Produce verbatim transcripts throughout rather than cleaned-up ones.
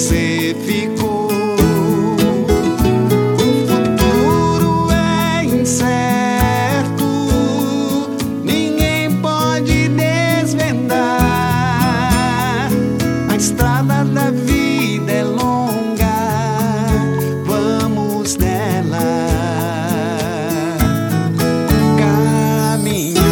você ficou. O futuro é incerto, ninguém pode desvendar. A estrada da vida é longa, vamos nela caminhar.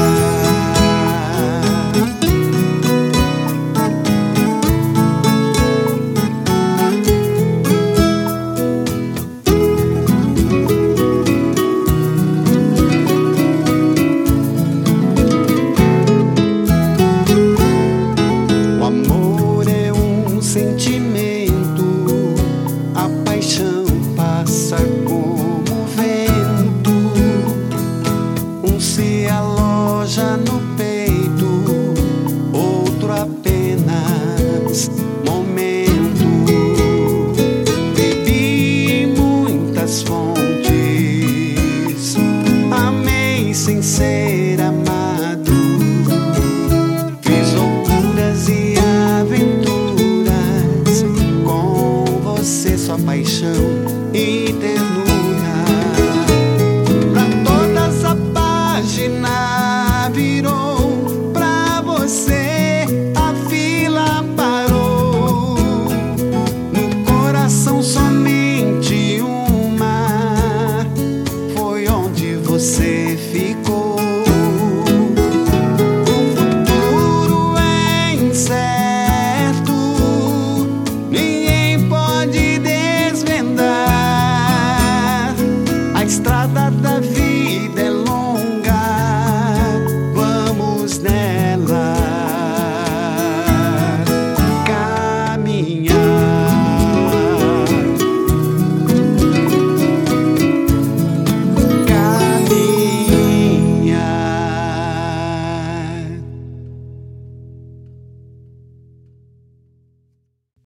O amor é um sentimento, a paixão passa como vento. Um se aloja no peito, outro apenas momento. Bebi muitas fontes, amei sem ser amado. Fiz loucuras e aventuras com você, sua paixão